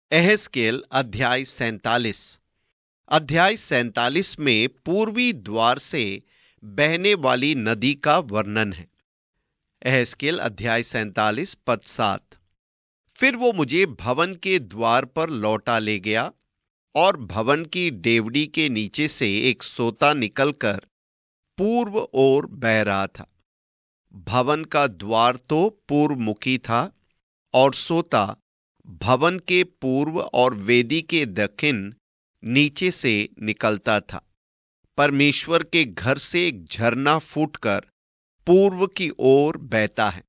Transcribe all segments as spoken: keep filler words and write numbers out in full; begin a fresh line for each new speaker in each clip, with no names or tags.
एहेजकेल अध्याय सैंतालीस। अध्याय सैंतालीस में पूर्वी द्वार से बहने वाली नदी का वर्णन है। एहेजकेल अध्याय सैंतालीस पद सात। फिर वो मुझे भवन के द्वार पर लौटा ले गया, और भवन की डेवड़ी के नीचे से एक सोता निकलकर पूर्व ओर बह रहा था। भवन का द्वार तो पूर्वमुखी था, और सोता भवन के पूर्व और वेदी के दक्षिण नीचे से निकलता था। परमेश्वर के घर से एक झरना फूटकर पूर्व की ओर बहता है।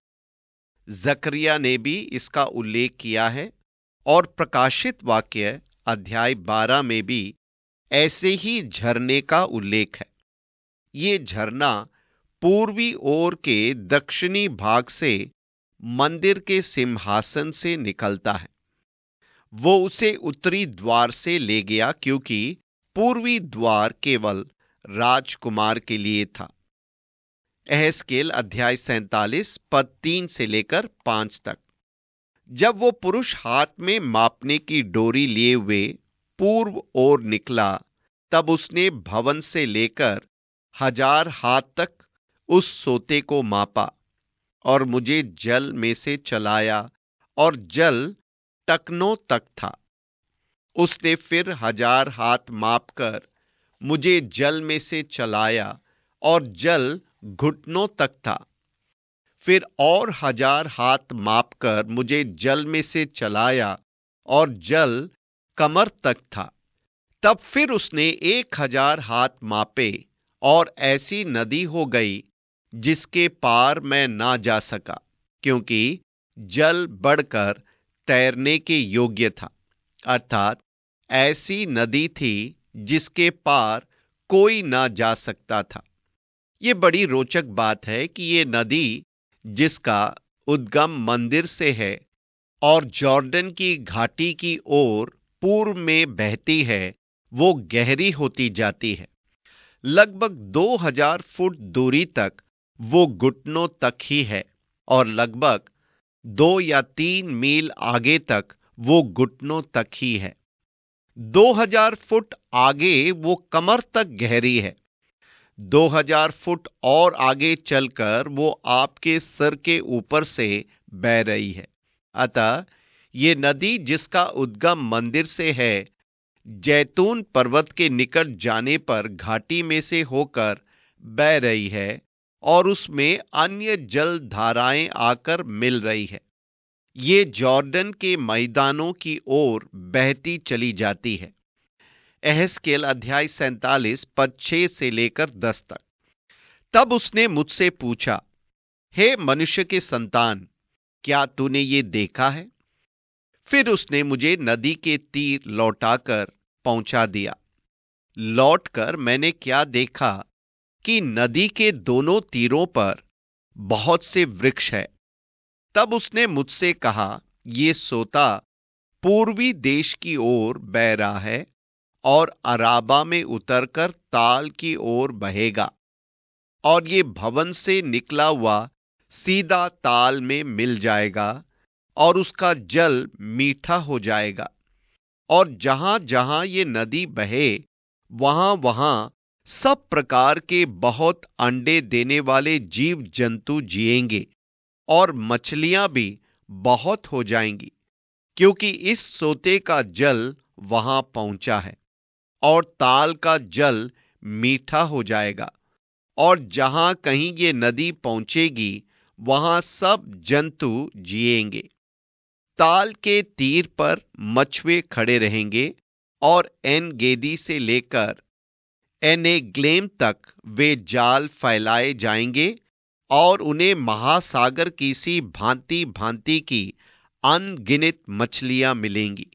जकरिया ने भी इसका उल्लेख किया है, और प्रकाशित वाक्य अध्याय बारह में भी ऐसे ही झरने का उल्लेख है। ये झरना पूर्वी ओर के दक्षिणी भाग से मंदिर के सिंहासन से निकलता है। वो उसे उत्तरी द्वार से ले गया, क्योंकि पूर्वी द्वार केवल राजकुमार के लिए था। एहेजकेल अध्याय सैंतालीस पद तीन से लेकर पांच तक। जब वो पुरुष हाथ में मापने की डोरी लिए हुए पूर्व ओर निकला, तब उसने भवन से लेकर हजार हाथ तक उस सोते को मापा, और मुझे जल में से चलाया, और जल टकनों तक था। उसने फिर हजार हाथ मापकर मुझे जल में से चलाया, और जल घुटनों तक था। फिर और हजार हाथ मापकर मुझे जल में से चलाया, और जल कमर तक था। तब फिर उसने एक हजार हाथ मापे, और ऐसी नदी हो गई जिसके पार मैं ना जा सका, क्योंकि जल बढ़कर तैरने के योग्य था। अर्थात ऐसी नदी थी जिसके पार कोई ना जा सकता था। ये बड़ी रोचक बात है कि ये नदी, जिसका उद्गम मंदिर से है और जॉर्डन की घाटी की ओर पूर्व में बहती है, वो गहरी होती जाती है। लगभग दो हजार फुट दूरी तक वो घुटनों तक ही है, और लगभग दो या तीन मील आगे तक वो घुटनों तक ही है। दो हजार फुट आगे वो कमर तक गहरी है। दो हजार फुट और आगे चलकर वो आपके सर के ऊपर से बह रही है। अतः ये नदी, जिसका उद्गम मंदिर से है, जैतून पर्वत के निकट जाने पर घाटी में से होकर बह रही है, और उसमें अन्य जल धाराएं आकर मिल रही है। ये जॉर्डन के मैदानों की ओर बहती चली जाती है। एहेजकेल अध्याय सैंतालीस पद छह से लेकर दस तक। तब उसने मुझसे पूछा, हे मनुष्य के संतान, क्या तूने ये देखा है? फिर उसने मुझे नदी के तीर लौटाकर पहुंचा दिया। लौटकर मैंने क्या देखा कि नदी के दोनों तीरों पर बहुत से वृक्ष है। तब उसने मुझसे कहा, ये सोता पूर्वी देश की ओर बह रहा है, और अराबा में उतरकर ताल की ओर बहेगा, और ये भवन से निकला हुआ सीधा ताल में मिल जाएगा, और उसका जल मीठा हो जाएगा। और जहां जहां ये नदी बहे, वहां वहां सब प्रकार के बहुत अंडे देने वाले जीव जंतु जिएंगे, और मछलियां भी बहुत हो जाएंगी, क्योंकि इस सोते का जल वहां पहुंचा है, और ताल का जल मीठा हो जाएगा। और जहां कहीं ये नदी पहुंचेगी, वहां सब जंतु जिएंगे। ताल के तीर पर मछुए खड़े रहेंगे, और एन गेदी से लेकर एनेग्लेम तक वे जाल फैलाए जाएंगे, और उन्हें महासागर की सी भांति भांति की अनगिनत मछलियां मिलेंगी।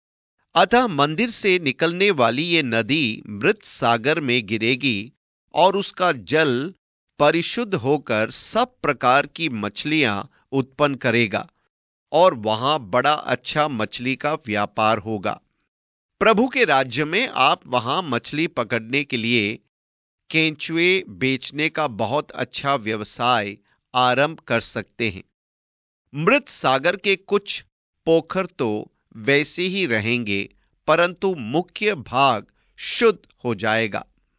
अतः मंदिर से निकलने वाली ये नदी मृत सागर में गिरेगी, और उसका जल परिशुद्ध होकर सब प्रकार की मछलियां उत्पन्न करेगा, और वहां बड़ा अच्छा मछली का व्यापार होगा। प्रभु के राज्य में आप वहां मछली पकड़ने के लिए केंचुए बेचने का बहुत अच्छा व्यवसाय आरंभ कर सकते हैं। मृत सागर के कुछ पोखर तो वैसे ही रहेंगे, परंतु मुख्य भाग शुद्ध हो जाएगा।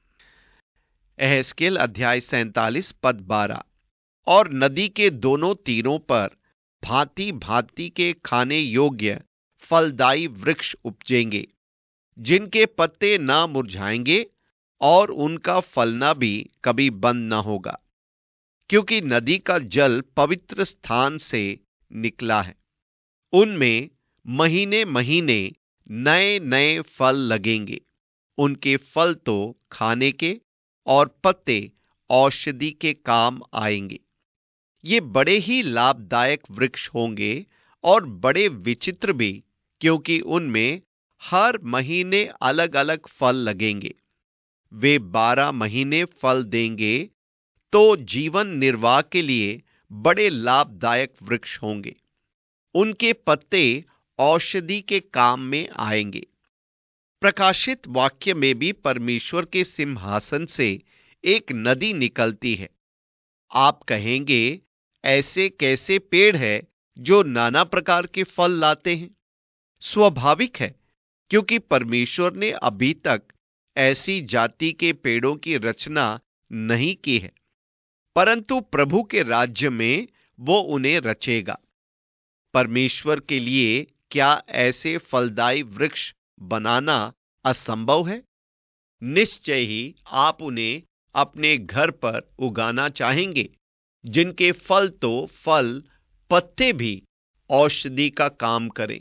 एहेजकेल अध्याय सैंतालीस पद बारह। और नदी के दोनों तीरों पर भांति भांति के खाने योग्य फलदायी वृक्ष उपजेंगे, जिनके पत्ते ना मुरझाएंगे और उनका फलना भी कभी बंद न होगा, क्योंकि नदी का जल पवित्र स्थान से निकला है। उनमें महीने महीने नए नए फल लगेंगे। उनके फल तो खाने के और पत्ते औषधि के काम आएंगे। ये बड़े ही लाभदायक वृक्ष होंगे और बड़े विचित्र भी, क्योंकि उनमें हर महीने अलग अलग फल लगेंगे। वे बारह महीने फल देंगे, तो जीवन निर्वाह के लिए बड़े लाभदायक वृक्ष होंगे। उनके पत्ते औषधि के काम में आएंगे। प्रकाशित वाक्य में भी परमेश्वर के सिंहासन से एक नदी निकलती है। आप कहेंगे, ऐसे कैसे पेड़ है जो नाना प्रकार के फल लाते हैं? स्वाभाविक है, क्योंकि परमेश्वर ने अभी तक ऐसी जाति के पेड़ों की रचना नहीं की है, परंतु प्रभु के राज्य में वो उन्हें रचेगा। परमेश्वर के लिए क्या ऐसे फलदायी वृक्ष बनाना असंभव है? निश्चय ही आप उन्हें अपने घर पर उगाना चाहेंगे, जिनके फल तो फल, पत्ते भी औषधि का काम करें।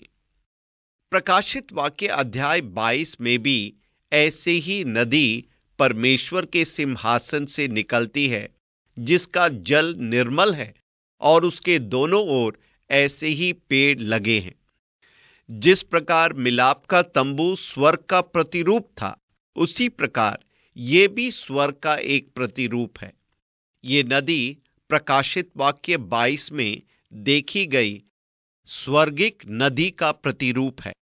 प्रकाशित वाक्य अध्याय बाईस में भी ऐसे ही नदी परमेश्वर के सिंहासन से निकलती है, जिसका जल निर्मल है और उसके दोनों ओर ऐसे ही पेड़ लगे हैं। जिस प्रकार मिलाप का तंबू स्वर्ग का प्रतिरूप था, उसी प्रकार ये भी स्वर्ग का एक प्रतिरूप है। ये नदी प्रकाशित वाक्य बाईस में देखी गई स्वर्गिक नदी का प्रतिरूप है।